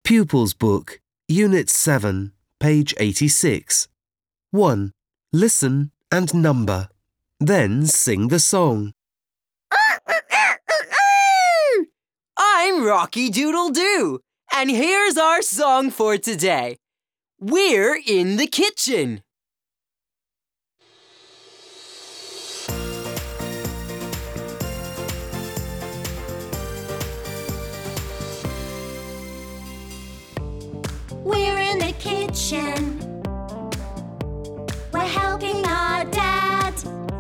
Pupils Book, Unit 7, page 86. 1. Listen and number. Then sing the song. I'm Rocky Doodle Doo, and here's our song for today. We're in the kitchen. We're in the kitchen. We're helping our dad.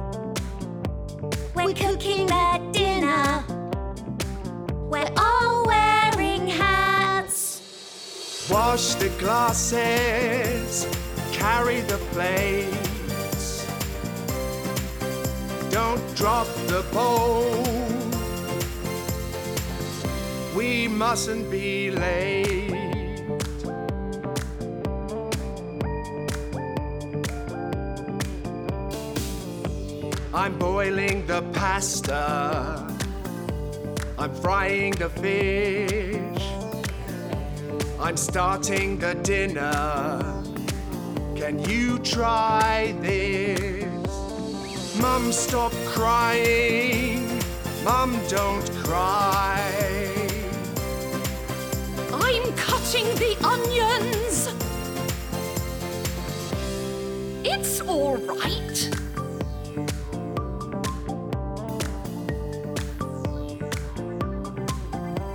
We're cooking the dinner. We're all wearing hats. Wash the glasses, carry the plates. Don't drop the bowl. We mustn't be late. I'm boiling the pasta. I'm frying the fish. I'm starting the dinner. Can you try this? Mum, stop crying. Mum, don't cry. I'm cutting the onions. It's all right.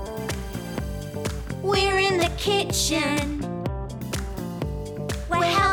We're in the kitchen. We're helping